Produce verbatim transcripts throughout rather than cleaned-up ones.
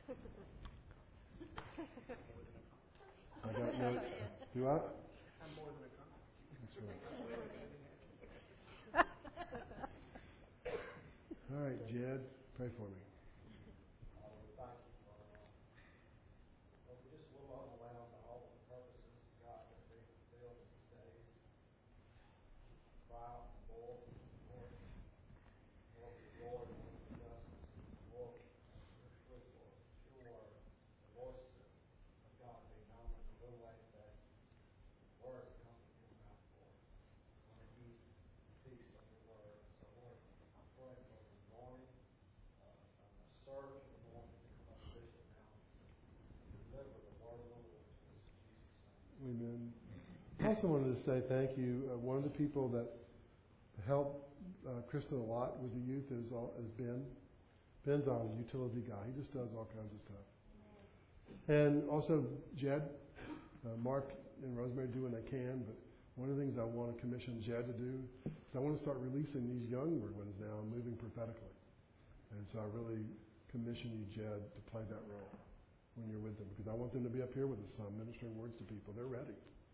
I got notes. Do I? I'm more than a conqueror. That's right. All right, Jed, pray for me. Amen. I also wanted to say thank you. Uh, one of the people that helped uh, Kristen a lot with the youth is, all, is Ben. Ben's our utility guy. He just does all kinds of stuff. And also Jed, uh, Mark and Rosemary do when they can, but one of the things I want to commission Jed to do is I want to start releasing these younger ones now and moving prophetically. And so I really commission you, Jed, to play that role when you're with them, because I want them to be up here with us some, ministering words to people. They're ready.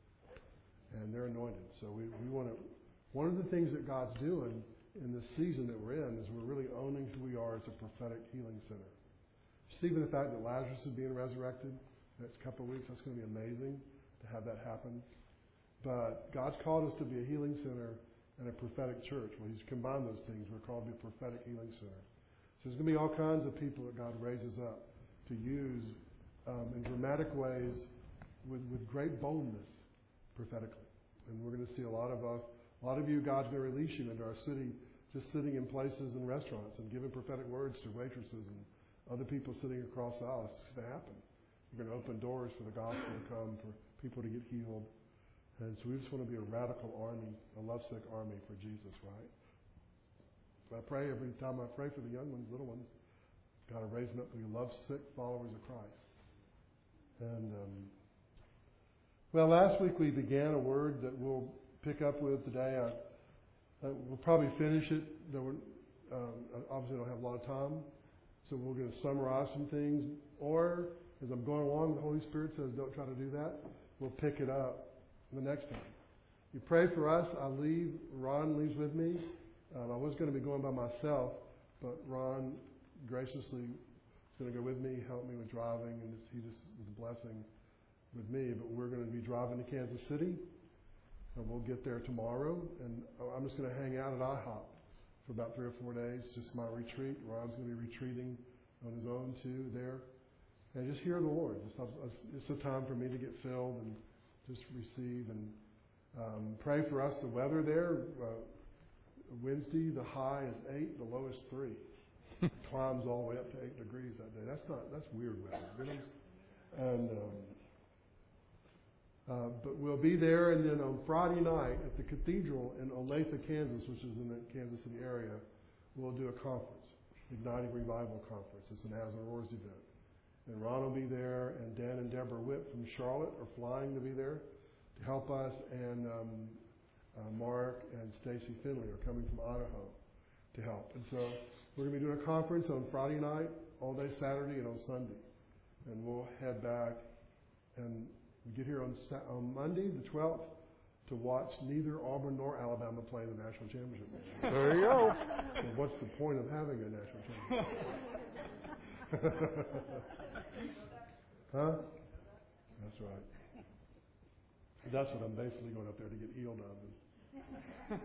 And they're anointed. So we, we want to, one of the things that God's doing in this season that we're in is we're really owning who we are as a prophetic healing center. Just even the fact that Lazarus is being resurrected next couple of weeks, that's going to be amazing to have that happen. But God's called us to be a healing center and a prophetic church. Well, He's combined those things. We're called to be a prophetic healing center. So there's going to be all kinds of people that God raises up to use um, in dramatic ways with, with great boldness prophetically. And we're going to see a lot of uh, a lot of you, God's going to release you into our city, just sitting in places and restaurants and giving prophetic words to waitresses and other people sitting across the aisle. It's going to happen. We're going to open doors for the gospel to come, for people to get healed. And so we just want to be a radical army, a lovesick army for Jesus, right? So I pray every time I pray for the young ones, little ones, God to raise them up to be lovesick followers of Christ. And, um, well, last week we began a word that we'll pick up with today. I, I, we'll probably finish it. Though um, obviously, I don't have a lot of time. So we're going to summarize some things. Or, as I'm going along, the Holy Spirit says, don't try to do that. We'll pick it up the next time. You pray for us. I leave. Ron leaves with me. Um, I was going to be going by myself, but Ron graciously is going to go with me, help me with driving, and he just is a blessing with me. But we're going to be driving to Kansas City, and we'll get there tomorrow. And I'm just going to hang out at I hop for about three or four days, just my retreat. Ron's going to be retreating on his own too there, and just hear the Lord. Just, it's a time for me to get filled and just receive and um, pray for us. The weather there, uh, Wednesday, the high is eight, the low is three. Climbs all the way up to eight degrees that day. That's not, that's weird weather. Really. And, um, uh, but we'll be there, and then on Friday night at the cathedral in Olathe, Kansas, which is in the Kansas City area, we'll do a conference, Igniting Revival Conference. It's an As and Roars event. And Ron will be there, and Dan and Deborah Whitt from Charlotte are flying to be there to help us, and um, uh, Mark and Stacy Finley are coming from Idaho to help. And so we're going to be doing a conference on Friday night, all day Saturday, and on Sunday. And we'll head back and we get here on, on Monday, the twelfth, to watch neither Auburn nor Alabama play the national championship game. There you go. So what's the point of having a national championship? Huh? That's right. That's what I'm basically going up there to get healed of.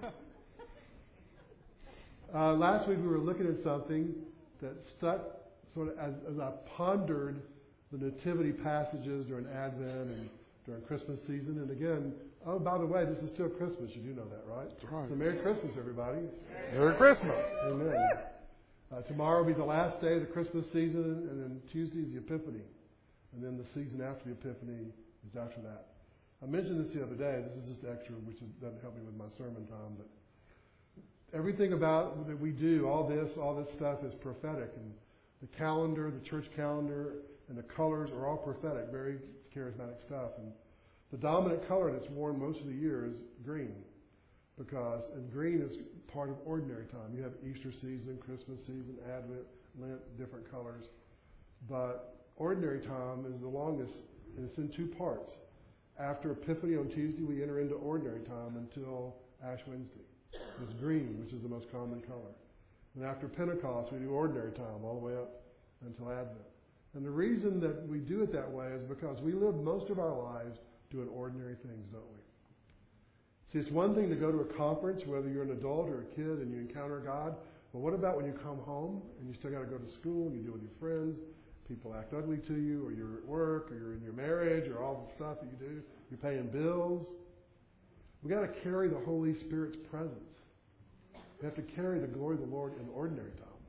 Uh, last week we were looking at something that stuck sort of as, as I pondered the nativity passages during Advent and during Christmas season. And again, oh, by the way, this is still Christmas. You do know that, right? That's right. So Merry Christmas, everybody. Merry Christmas. Amen. Uh, tomorrow will be the last day of the Christmas season, and then Tuesday is the Epiphany. And then the season after the Epiphany is after that. I mentioned this the other day. This is just extra, which is, doesn't help me with my sermon time, but everything about that we do, all this, all this stuff is prophetic. And the calendar, the church calendar, and the colors are all prophetic, very charismatic stuff. And the dominant color that's worn most of the year is green, because and green is part of ordinary time. You have Easter season, Christmas season, Advent, Lent, different colors. But ordinary time is the longest, and it's in two parts. After Epiphany on Tuesday, we enter into ordinary time until Ash Wednesday. It's green, which is the most common color. And after Pentecost, we do ordinary time all the way up until Advent. And the reason that we do it that way is because we live most of our lives doing ordinary things, don't we? See, it's one thing to go to a conference, whether you're an adult or a kid, and you encounter God. But what about when you come home and you still got to go to school and you deal with your friends, people act ugly to you, or you're at work, or you're in your marriage, or all the stuff that you do, you're paying bills. We got to carry the Holy Spirit's presence. We have to carry the glory of the Lord in ordinary time.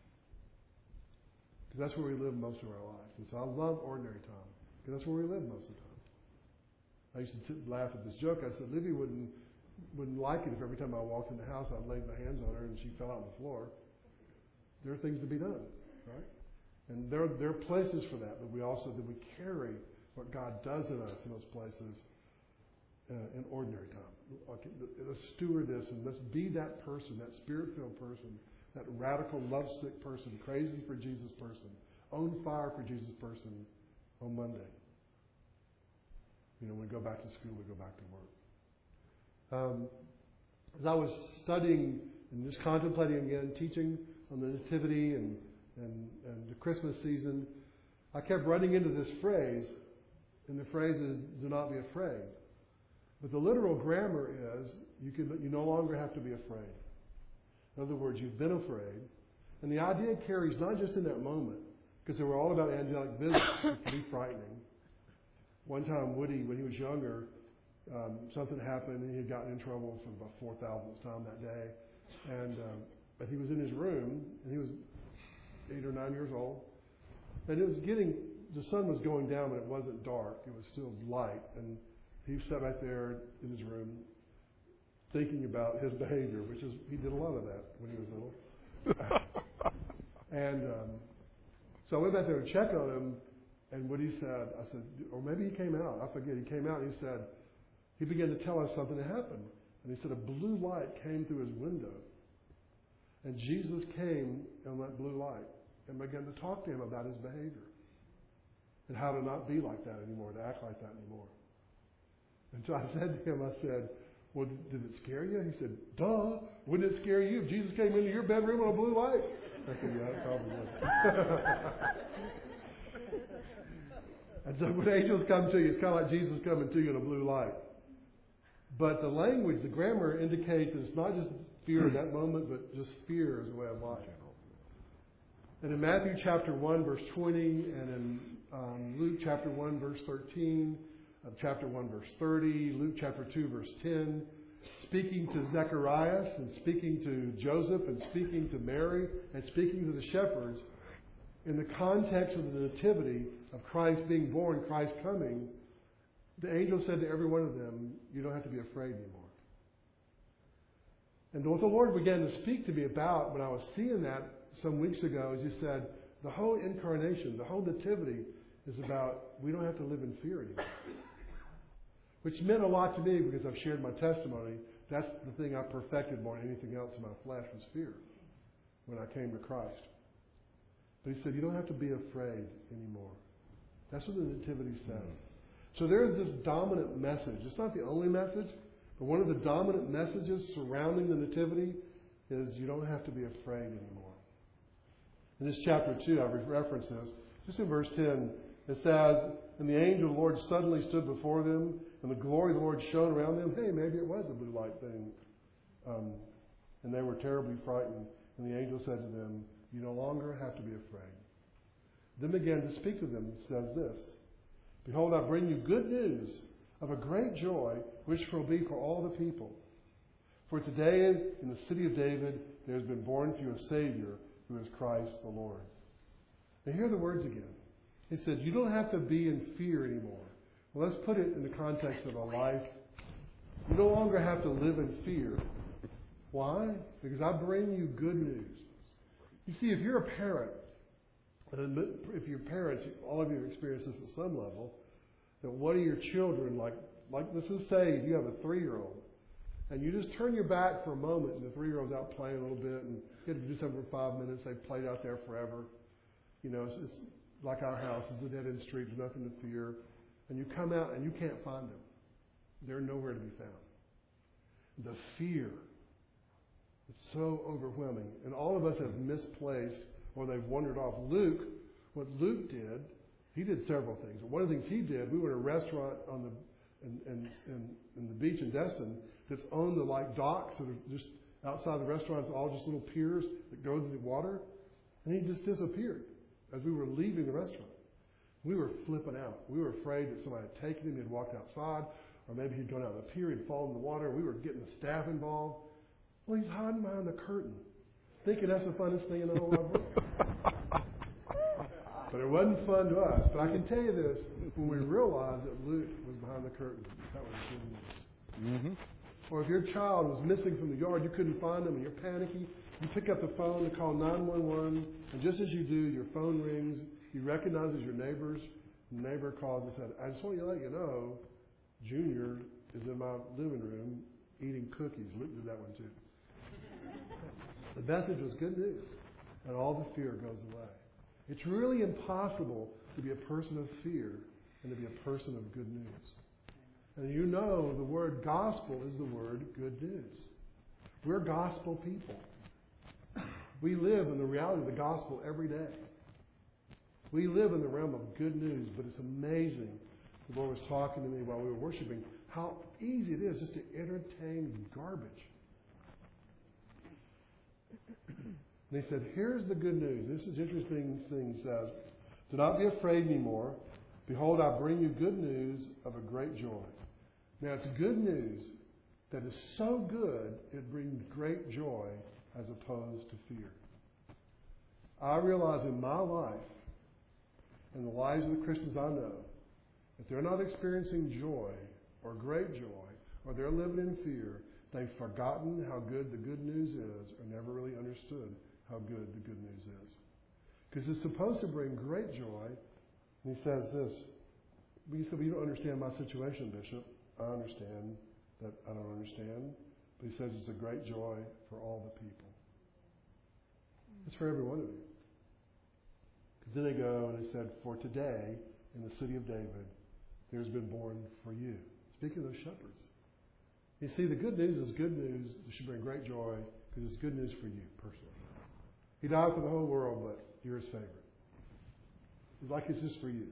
Because that's where we live most of our lives. And so I love ordinary time, because that's where we live most of the time. I used to t- laugh at this joke. I said, Livy wouldn't wouldn't like it if every time I walked in the house I'd laid my hands on her and she fell out on the floor. There are things to be done, right? And there, there are places for that, but we also, that we carry what God does in us in those places uh, in ordinary time. Okay, let's steward this, and let's be that person, that spirit-filled person, that radical, lovesick person, crazy for Jesus person, on fire for Jesus person on Monday. You know, when we go back to school, we go back to work. Um, as I was studying and just contemplating again, teaching on the Nativity and, and, and the Christmas season, I kept running into this phrase, and the phrase is, do not be afraid. But the literal grammar is, you can, you no longer have to be afraid. In other words, you've been afraid. And the idea carries not just in that moment, because they were all about angelic visits, which can be frightening. One time, Woody, when he was younger, um, something happened, and he had gotten in trouble for about four thousandth time that day. And um, but he was in his room, and he was eight or nine years old. And it was getting, the sun was going down, but it wasn't dark. It was still light. And he sat right there in his room thinking about his behavior, which is, he did a lot of that when he was little. and um, so I went back there to check on him, and what he said, I said, or maybe he came out, I forget, he came out and he said, he began to tell us something that happened. And he said a blue light came through his window. And Jesus came in that blue light and began to talk to him about his behavior and how to not be like that anymore, to act like that anymore. And so I said to him, I said, well, did it scare you? He said, duh, wouldn't it scare you if Jesus came into your bedroom on a blue light? I said, yeah, it probably would. And so when angels come to you, it's kind of like Jesus coming to you in a blue light. But the language, the grammar indicates that it's not just fear in that moment, but just fear as a way of life. And in Matthew chapter one, verse twenty, and in um, Luke chapter one, verse thirteen, uh, chapter one, verse thirty, Luke chapter two, verse ten, speaking to Zechariah and speaking to Joseph and speaking to Mary and speaking to the shepherds, in the context of the nativity of Christ being born, Christ coming, the angel said to every one of them, you don't have to be afraid anymore. And what the Lord began to speak to me about when I was seeing that some weeks ago is he said, the whole incarnation, the whole nativity is about we don't have to live in fear anymore. Which meant a lot to me because I've shared my testimony. That's the thing I perfected more than anything else in my flesh was fear when I came to Christ. But he said, you don't have to be afraid anymore. That's what the nativity says. So there is this dominant message. It's not the only message, but one of the dominant messages surrounding the nativity is you don't have to be afraid anymore. In this chapter two, I reference this. Just in verse ten, it says, and the angel of the Lord suddenly stood before them, and the glory of the Lord shone around them. Hey, maybe it was a blue light thing. Um, and they were terribly frightened. And the angel said to them, you no longer have to be afraid. Then began to speak to them, says this, behold, I bring you good news of a great joy, which will be for all the people. For today in the city of David there has been born to you a Savior, who is Christ the Lord. Now hear the words again. He said, you don't have to be in fear anymore. Well, let's put it in the context of a life. You no longer have to live in fear. Why? Because I bring you good news. You see, if you're a parent, and if you're parents, all of you have experienced this at some level, that one of your children, like, like let's just say you have a three-year-old, and you just turn your back for a moment, and the three-year-old's out playing a little bit, and you get to do something for five minutes, they've played out there forever. You know, it's, it's, like our house is a dead-end street, there's nothing to fear. And you come out and you can't find them. They're nowhere to be found. The fear is so overwhelming. And all of us have misplaced or they've wandered off. Luke, what Luke did, he did several things. One of the things he did, we were in a restaurant on the in, in, in, in the beach in Destin that's on the like docks that are just outside the restaurant. It's all just little piers that go into the water. And he just disappeared as we were leaving the restaurant. We were flipping out. We were afraid that somebody had taken him, he had walked outside, or maybe he'd gone out on the pier, he'd fallen in the water. We were getting the staff involved. Well, he's hiding behind the curtain, thinking that's the funnest thing in the whole wide world. But it wasn't fun to us. But I can tell you this, when we realized that Luke was behind the curtain, that was good news. Mm-hmm. Or if your child was missing from the yard, you couldn't find them, and you're panicky, you pick up the phone to call nine one one, and just as you do, your phone rings, you recognize it's your neighbors, and the neighbor calls and said, I just want to let you know, Junior is in my living room eating cookies. Luke did that one too. The message was good news, and all the fear goes away. It's really impossible to be a person of fear and to be a person of good news. And you know the word gospel is the word good news. We're gospel people. We live in the reality of the gospel every day. We live in the realm of good news, but it's amazing. The Lord was talking to me while we were worshiping, how easy it is just to entertain garbage. And he said, here's the good news. This is interesting thing he says. Do not be afraid anymore. Behold, I bring you good news of a great joy. Now, it's good news that is so good it brings great joy as opposed to fear. I realize in my life, in the lives of the Christians I know, if they're not experiencing joy or great joy, or they're living in fear, they've forgotten how good the good news is or never really understood how good the good news is. Because it's supposed to bring great joy. And he says this, but you said, well, you don't understand my situation, Bishop. I understand that I don't understand. But he says it's a great joy for all the people. It's for every one of you. Because then they go and they said, for today, in the city of David, there's been born for you. Speaking of those shepherds. You see, the good news is good news. It should bring great joy because it's good news for you personally. He died for the whole world, but you're his favorite. It's like it's just for you.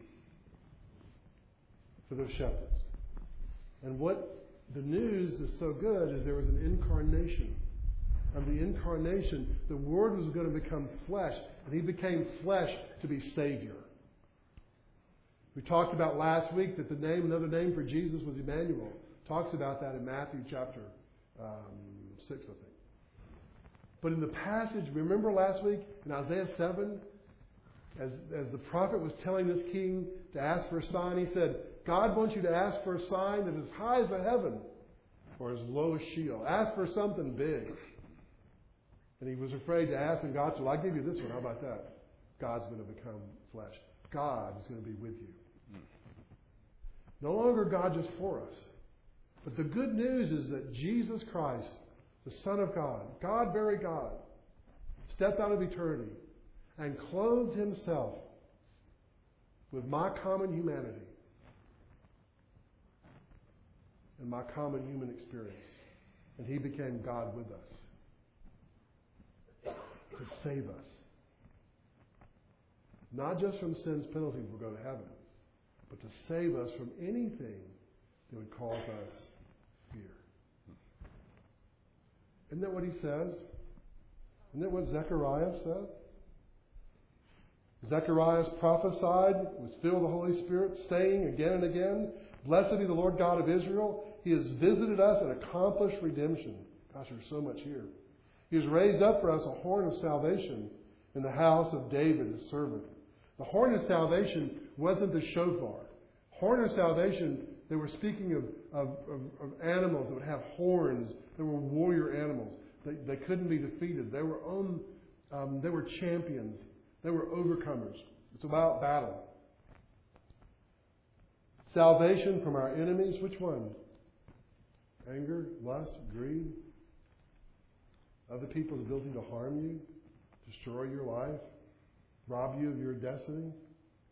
For those shepherds. And what the news is so good is there was an incarnation. And the incarnation, the Word was going to become flesh. And he became flesh to be Savior. We talked about last week that the name, another name for Jesus was Emmanuel. Talks about that in Matthew chapter um, six, I think. But in the passage, remember last week in Isaiah seven, as, as the prophet was telling this king to ask for a sign, he said, God wants you to ask for a sign that is as high as the heaven or as low as Sheol. Ask for something big. And he was afraid to ask, and God said, well, I'll give you this one. How about that? God's going to become flesh. God is going to be with you. No longer God just for us. But the good news is that Jesus Christ, the Son of God, God, very God, stepped out of eternity and clothed himself with my common humanity and my common human experience. And he became God with us to save us. Not just from sin's penalty we'll go to heaven, but to save us from anything that would cause us fear. Isn't that what he says? Isn't that what Zechariah said? Zechariah prophesied, was filled with the Holy Spirit, saying again and again, blessed be the Lord God of Israel. He has visited us and accomplished redemption. Gosh, there's so much here. He has raised up for us a horn of salvation in the house of David, his servant. The horn of salvation wasn't the shofar. Horn of salvation, they were speaking of, of, of, of animals that would have horns. They were warrior animals. They, they couldn't be defeated. They were on, um, they were champions. They were overcomers. It's about battle. Salvation from our enemies, which one? Anger, lust, greed. Other people's ability to harm you, destroy your life, rob you of your destiny.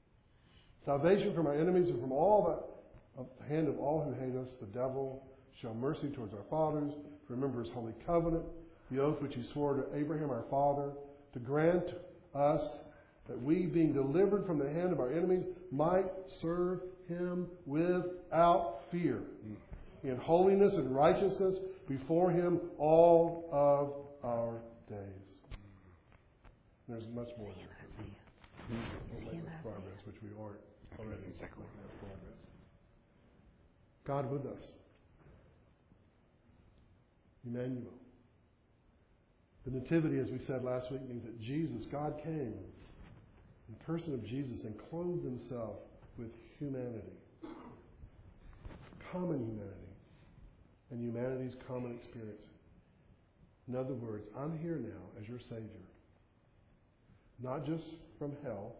salvation from our enemies and from all the, of the hand of all who hate us, the devil. Show mercy towards our fathers, to remember his holy covenant, the oath which he swore to Abraham our father, to grant us that we, being delivered from the hand of our enemies, might serve him without fear, in holiness and righteousness before him all of our days. There's much more there. We'll make that progress, which we aren't already making that progress. God with us. Emmanuel. The nativity, as we said last week, means that Jesus, God came in the person of Jesus and clothed himself with humanity. Common humanity. And humanity's common experience. In other words, I'm here now as your Savior. Not just from hell,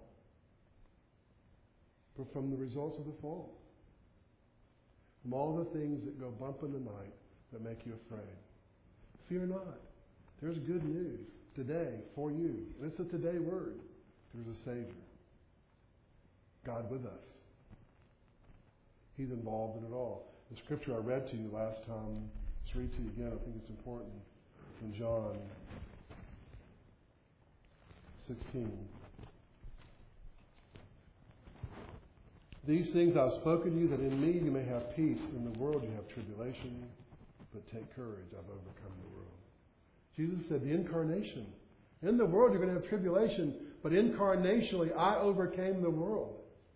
but from the results of the fall. From all the things that go bump in the night that make you afraid. Fear not. There's good news today for you. And it's a today word. There's a Savior. God with us. He's involved in it all. The scripture I read to you last time, let's read to you again. I think it's important. From John sixteen. These things I have spoken to you, that in me you may have peace. In the world you have tribulation, but take courage. I've overcome the world. Jesus said, the incarnation. In the world you're going to have tribulation, but incarnationally I overcame the world.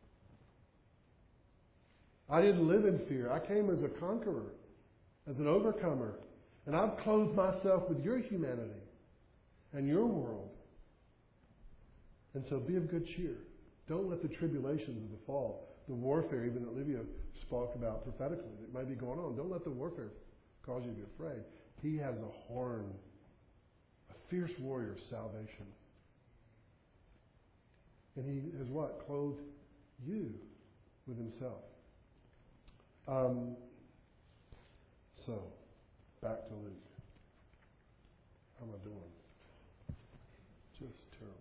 I didn't live in fear. I came as a conqueror, as an overcomer. And I've clothed myself with your humanity and your world. And so be of good cheer. Don't let the tribulations of the fall, the warfare, even that Olivia spoke about prophetically, that might be going on, don't let the warfare cause you to be afraid. He has a horn, a fierce warrior of salvation. And he has what? Clothed you with himself. Um, so, back to Luke. How am I doing? Just terrible.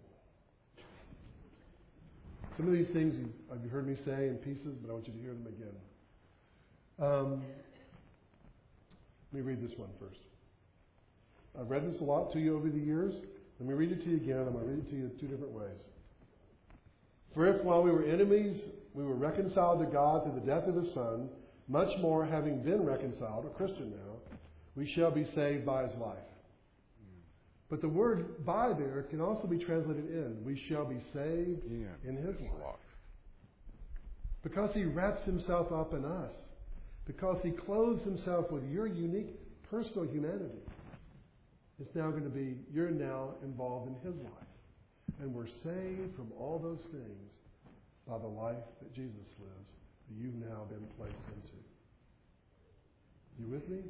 Some of these things you, you've heard me say in pieces, but I want you to hear them again. Um, let me read this one first. I've read this a lot to you over the years. Let me read it to you again. I'm going to read it to you two different ways. For if while we were enemies, we were reconciled to God through the death of His Son, much more, having been reconciled, a Christian now, we shall be saved by His life. But the word by there can also be translated in. We shall be saved yeah, in His life. Because He wraps Himself up in us. Because He clothes Himself with your unique personal humanity. It's now going to be, you're now involved in His life. And we're saved from all those things by the life that Jesus lives, that you've now been placed into. You with me?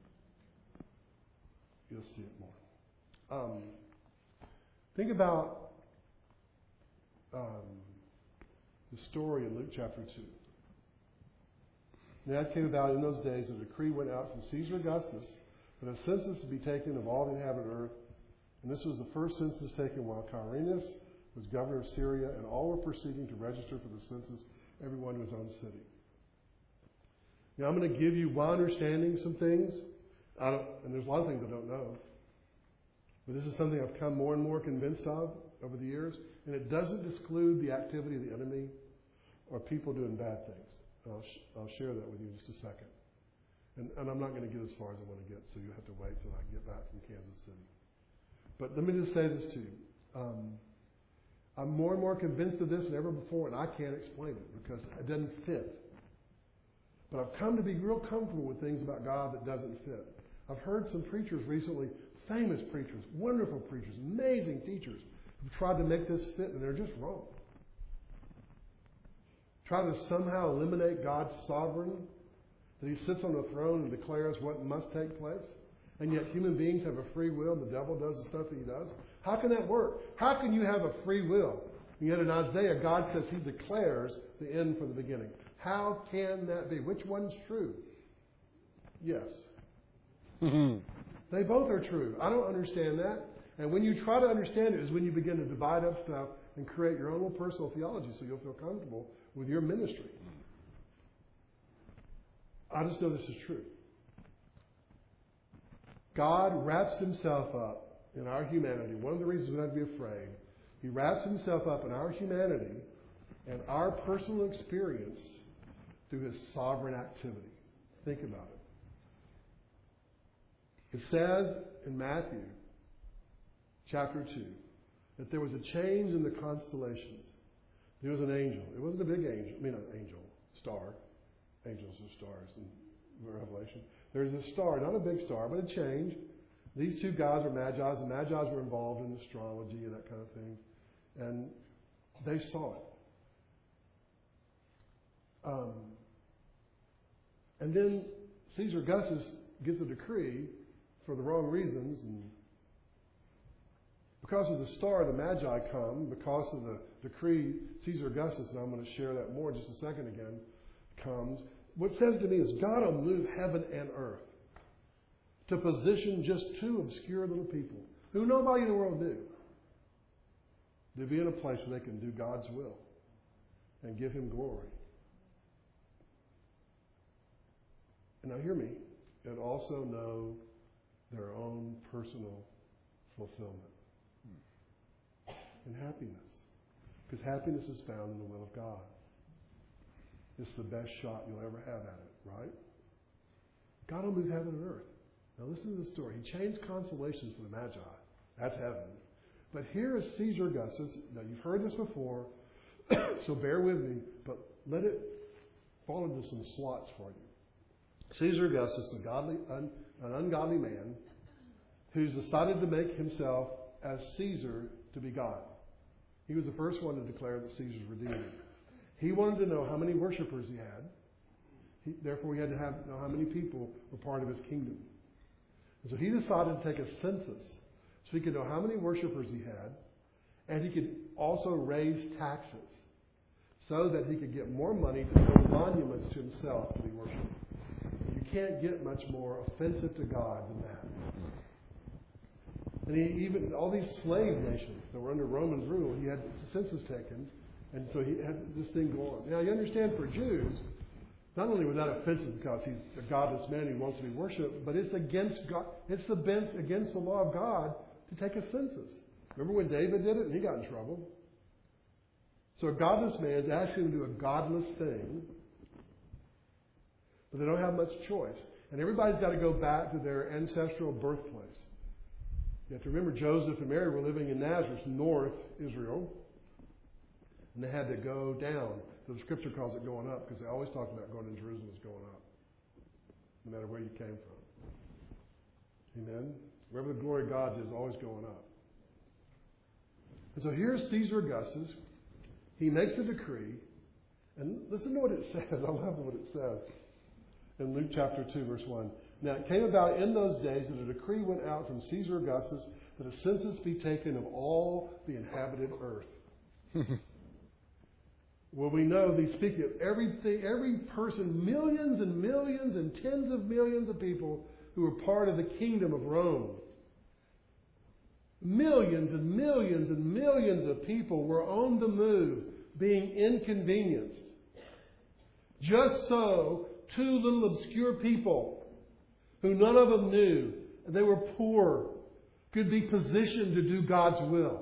You'll see it more. Um, think about um, the story in Luke chapter two. Now it came about in those days, a decree went out from Caesar Augustus that a census to be taken of all the inhabited earth. And this was the first census taken while Quirinius was governor of Syria, and all were proceeding to register for the census, everyone in his own city. Now I'm going to give you, while understanding some things, I don't, and there's a lot of things I don't know, but this is something I've come more and more convinced of over the years, and it doesn't exclude the activity of the enemy or people doing bad things. I'll, sh- I'll share that with you in just a second. And, and I'm not going to get as far as I want to get, so you'll have to wait till I get back from Kansas City. But let me just say this to you. Um, I'm more and more convinced of this than ever before, and I can't explain it because it doesn't fit. But I've come to be real comfortable with things about God that doesn't fit. I've heard some preachers recently, famous preachers, wonderful preachers, amazing teachers, who've tried to make this fit, and they're just wrong. Try to somehow eliminate God's sovereignty, that He sits on the throne and declares what must take place, and yet human beings have a free will, and the devil does the stuff that he does. How can that work? How can you have a free will? And yet in Isaiah, God says He declares the end from the beginning. How can that be? Which one's true? Yes. They both are true. I don't understand that. And when you try to understand it is when you begin to divide up stuff and create your own little personal theology so you'll feel comfortable with your ministry. I just know this is true. God wraps himself up in our humanity. One of the reasons we don't have to be afraid, he wraps himself up in our humanity and our personal experience through his sovereign activity. Think about it. It says in Matthew chapter two that there was a change in the constellations. There was an angel. It wasn't a big angel. I mean, an angel. Star. Angels are stars in Revelation. There's a star, not a big star, but a change. These two guys were Magi's, and Magi's were involved in astrology and that kind of thing. And they saw it. Um, and then Caesar Augustus gets a decree for the wrong reasons. And because of the star, the Magi come. Because of the decree, Caesar Augustus, and I'm going to share that more in just a second again, comes. What says to me is God will move heaven and earth to position just two obscure little people who nobody in the world knew to be in a place where they can do God's will and give him glory. And now hear me, and also know their own personal fulfillment and happiness. Because happiness is found in the will of God. It's the best shot you'll ever have at it, right? God will move heaven and earth. Now listen to the story. He changed constellations for the Magi. That's heaven. But here is Caesar Augustus. Now you've heard this before, so bear with me, but let it fall into some slots for you. Caesar Augustus, a godly, un, an ungodly man, who's decided to make himself as Caesar to be God. He was the first one to declare that Caesar's redeemer. He wanted to know how many worshipers he had. He, therefore, he had to have, know how many people were part of his kingdom. And so he decided to take a census so he could know how many worshipers he had, and he could also raise taxes so that he could get more money to build monuments to himself to be worshipped. You can't get much more offensive to God than that. And he even, all these slave nations that were under Roman rule, he had the census taken. And so he had this thing go on. Now, you understand, for Jews, not only was that offensive because he's a godless man who wants to be worshipped, but it's against God. It's against the law of God to take a census. Remember when David did it and he got in trouble? So a godless man is asking him to do a godless thing, but they don't have much choice. And everybody's got to go back to their ancestral birthplace. You have to remember Joseph and Mary were living in Nazareth, north Israel. And they had to go down. So the scripture calls it going up because they always talk about going to Jerusalem as going up, no matter where you came from. Amen? Wherever the glory of God is, always going up. And so here's Caesar Augustus. He makes a decree. And listen to what it says. I love what it says in Luke chapter two, verse one. Now it came about in those days that a decree went out from Caesar Augustus that a census be taken of all the inhabited earth. Well, we know they speak of everything, every person, millions and millions and tens of millions of people who are part of the kingdom of Rome. Millions and millions and millions of people were on the move, being inconvenienced. Just so, two little obscure people who none of them knew, and they were poor, could be positioned to do God's will.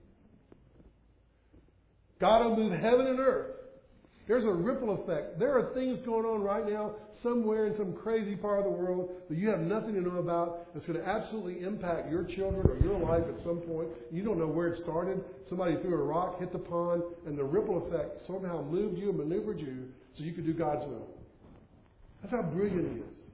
God will move heaven and earth. There's a ripple effect. There are things going on right now somewhere in some crazy part of the world that you have nothing to know about that's going to absolutely impact your children or your life at some point. You don't know where it started. Somebody threw a rock, hit the pond, and the ripple effect somehow moved you and maneuvered you so you could do God's will. That's how brilliant he is.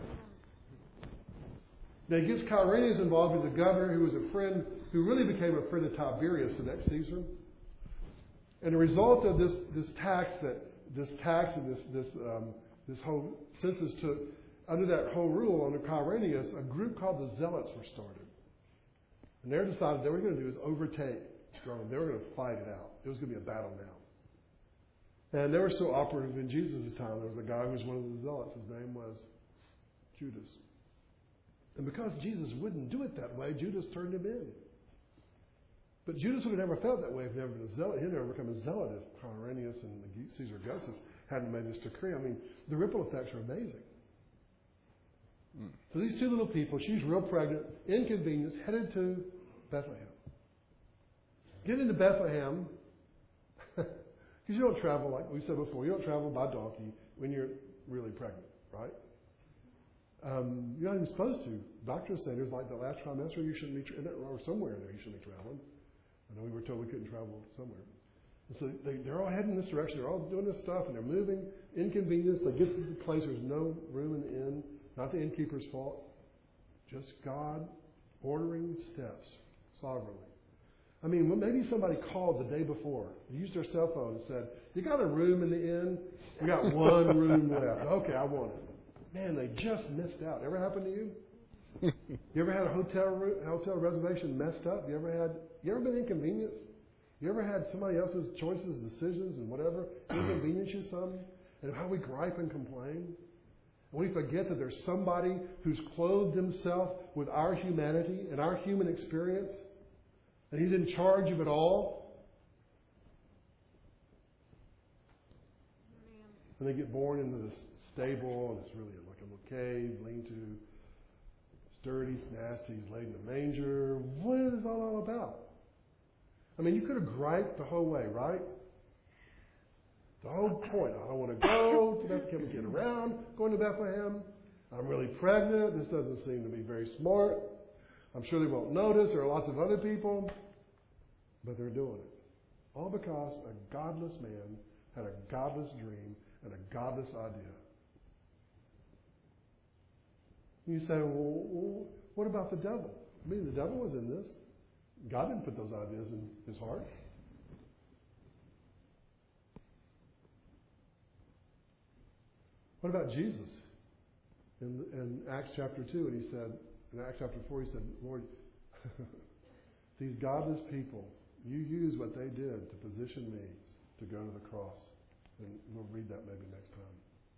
Now he gets Quirinius involved, who's a governor who was a friend, who really became a friend of Tiberius, the next Caesar. And the result of this, this tax that this tax and this this um, this whole census took, under that whole rule under Quirinius, a group called the Zealots were started. And they decided they were going to do is overtake Rome. They were going to fight it out. It was going to be a battle now. And they were so operative in Jesus' time. There was a guy who was one of the Zealots. His name was Judas. And because Jesus wouldn't do it that way, Judas turned him in. But Judas would have never felt that way if he'd never been a zealot. He'd never become a zealot if Quirinius and Caesar Augustus hadn't made this decree. I mean, the ripple effects are amazing. Mm. So these two little people, she's real pregnant, inconvenienced, headed to Bethlehem. Get into Bethlehem, because you don't travel, like we said before, you don't travel by donkey when you're really pregnant, right? Um, you're not even supposed to. Doctors say there's like the last trimester, you shouldn't be, tra- or somewhere in there you shouldn't be traveling. I know we were told we couldn't travel somewhere. And so they, they're all heading in this direction. They're all doing this stuff, and they're moving. Inconvenience. They get to the place. There's no room in the inn. Not the innkeeper's fault. Just God ordering steps sovereignly. I mean, maybe somebody called the day before. They used their cell phone and said, "You got a room in the inn? We got one room left. Okay, I want it." Man, they just missed out. Ever happened to you? You ever had a hotel room, hotel reservation messed up? You ever had? You ever been inconvenienced? You ever had somebody else's choices, decisions, and whatever inconvenience you some? And how we gripe and complain? And we forget that there's somebody who's clothed himself with our humanity and our human experience, and he's in charge of it all. And they get born into this stable, and it's really like a little cave, lean-to, sturdy, it's nasty, he's laid in a manger. What is it all about? I mean, you could have griped the whole way, right? The whole point. I don't want to go to Bethlehem and get around going to Bethlehem. I'm really pregnant. This doesn't seem to be very smart. I'm sure they won't notice. There are lots of other people. But they're doing it. All because a godless man had a godless dream and a godless idea. You say, well, what about the devil? I mean, the devil was in this. God didn't put those ideas in his heart. What about Jesus? In, in Acts chapter two, and he said, in Acts chapter four, he said, Lord, these godless people, you use what they did to position me to go to the cross. And we'll read that maybe next time.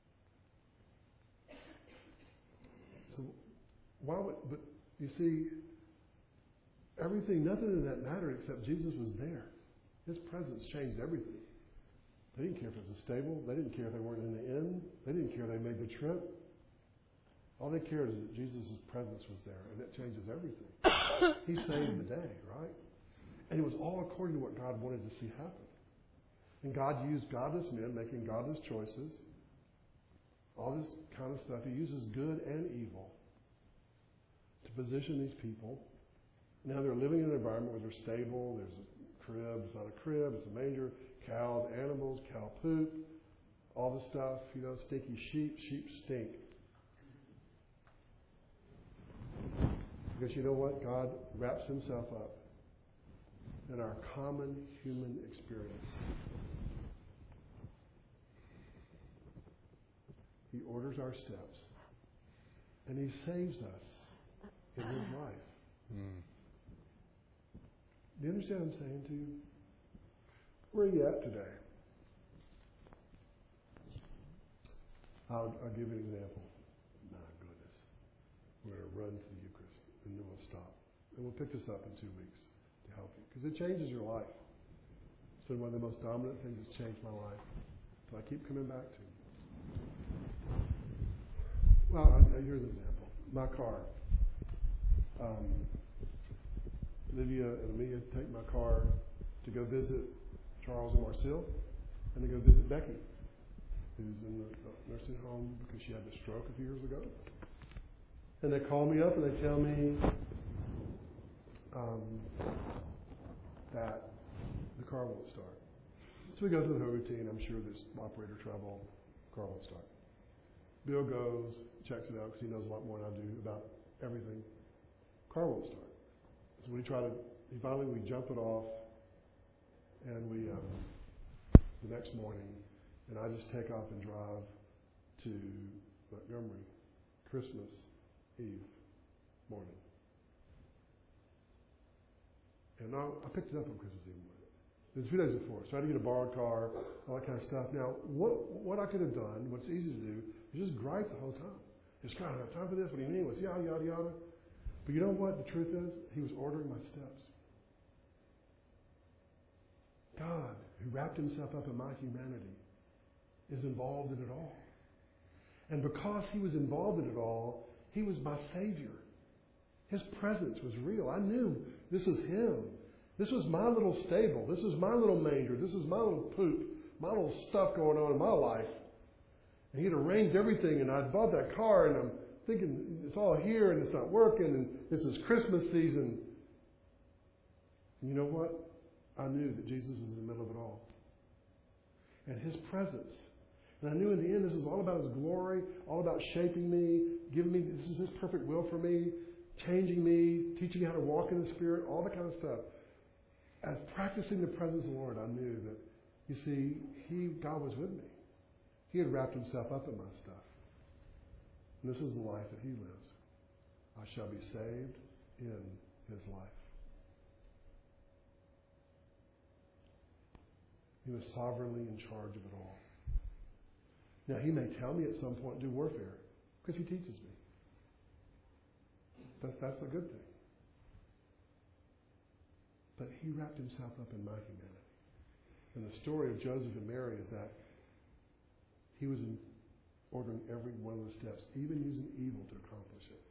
So, why would, but you see, everything, nothing in that mattered except Jesus was there. His presence changed everything. They didn't care if it was a stable. They didn't care if they weren't in the inn. They didn't care if they made the trip. All they cared is that Jesus' presence was there, and it changes everything. He saved the day, right? And it was all according to what God wanted to see happen. And God used godless men making godless choices. All this kind of stuff. He uses good and evil to position these people. Now they're living in an environment where they're stable. There's a crib. It's not a crib. It's a manger. Cows, animals, cow poop. All the stuff. You know, stinky sheep. Sheep stink. Because you know what? God wraps himself up in our common human experience. He orders our steps. And he saves us in his life. Mm. Do you understand what I'm saying to you? Where are you at today? I'll, I'll give you an example. My goodness. We're going to run to the Eucharist, and then we'll stop. And we'll pick this up in two weeks to help you. Because it changes your life. It's been one of the most dominant things that's changed my life. So I keep coming back to. Well, uh, here's an example. My car. Um, Lydia and Amelia take my car to go visit Charles and Marcille, and to go visit Becky, who's in the nursing home because she had a stroke a few years ago. And they call me up and they tell me um, that the car won't start. So we go through the whole routine. I'm sure there's operator trouble. Car won't start. Bill goes, checks it out because he knows a lot more than I do about everything. Car won't start. So we try to, finally we jump it off, and we, um, the next morning, and I just take off and drive to Montgomery, Christmas Eve morning. And I, I picked it up on Christmas Eve morning. It was a few days before, so I had to get a borrowed car, all that kind of stuff. Now, what what I could have done, what's easy to do, is just gripe the whole time. Just, God, I don't have time for this. What do you mean? What's yada, yada, yada. But you know what the truth is? He was ordering my steps. God, who wrapped himself up in my humanity, is involved in it all. And because he was involved in it all, he was my Savior. His presence was real. I knew this is him. This was my little stable. This was my little manger. This was my little poop, my little stuff going on in my life. And he'd arranged everything, and I bought that car, and I'm thinking it's all here, and it's not working, and this is Christmas season. And you know what? I knew that Jesus was in the middle of it all. And his presence. And I knew in the end this was all about his glory, all about shaping me, giving me, this is his perfect will for me, changing me, teaching me how to walk in the Spirit, all that kind of stuff. As practicing the presence of the Lord, I knew that, you see, he, God was with me. He had wrapped himself up in my stuff. And this is the life that he lives. I shall be saved in his life. He was sovereignly in charge of it all. Now, he may tell me at some point to do warfare, because he teaches me. That, that's a good thing. But he wrapped himself up in my humanity. And the story of Joseph and Mary is that he was in ordering every one of the steps, even using evil to accomplish it.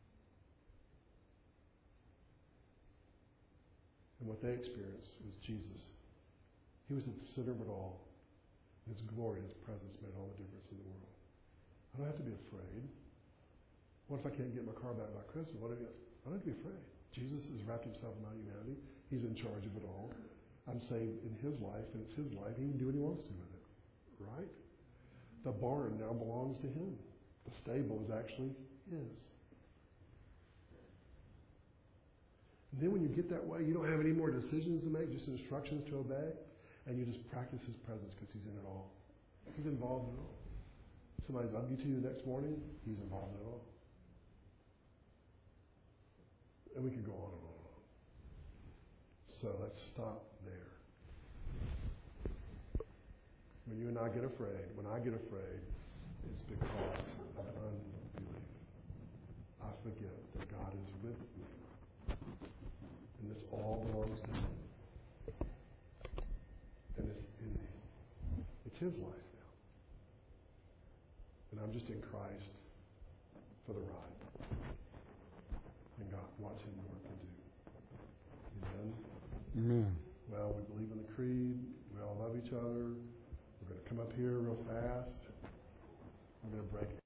And what they experienced was Jesus. He was at the center of it all. His glory, his presence made all the difference in the world. I don't have to be afraid. What if I can't get my car back by Christmas? What if I, I don't have to be afraid. Jesus has wrapped himself in my humanity. He's in charge of it all. I'm saved in his life, and it's his life. He can do what he wants to with it. Right? The barn now belongs to him. The stable is actually his. And then when you get that way, you don't have any more decisions to make, just instructions to obey. And you just practice his presence because he's in it all. He's involved in it all. Somebody's up you to you the next morning, he's involved in it all. And we could go on and on and on. So let's stop there. When you and I get afraid, when I get afraid, it's because of unbelief. I forget that God is with me. And this all belongs to him. And it's in me. It's his life now. And I'm just in Christ for the ride. And God, watch him work and do. Amen? Amen. Well, we believe in the creed. We all love each other. We're going to come up here real fast. We're going to break